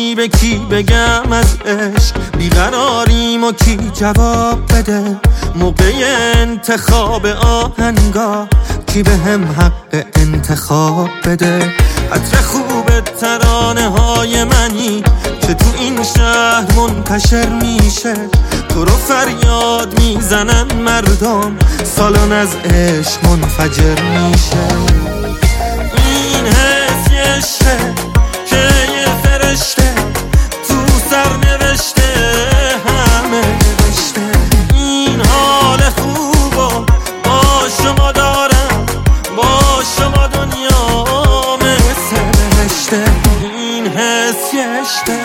کی به کی بگم از عشق بیقراریم و کی جواب بده موقع انتخاب آهنگا کی به هم حق انتخاب بده عطر خوب ترانه های منی که تو این شهر منتشر میشه تو رو فریاد میزنن مردم سالن از عشق منفجر میشه این حس یه عشقه که یه فرشته تو سر نوشته همه نوشته این حال خوبو با شما دارم با شما دنیا مثل بهشته این حس یه عشقه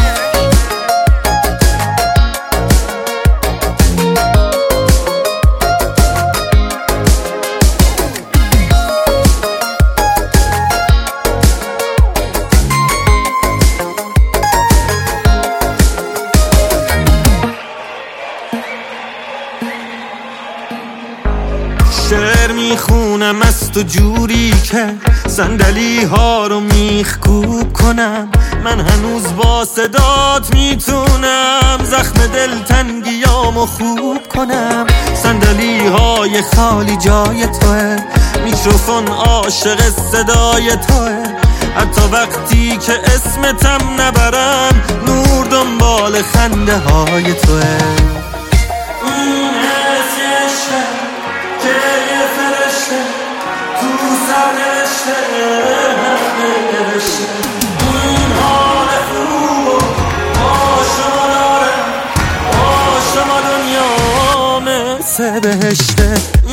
شعر میخونم از تو جوری که صندلی ها رو میخکوب کنم من هنوز با صدات میتونم زخم دلتنگیامو خوب کنم صندلی های خالی جای توه میکروفون عاشق صدای توه حتی وقتی که اسمتم نبرم نور دنبال خنده های توه این حال خوب با شما دارم با شما دنیا مثل بهشته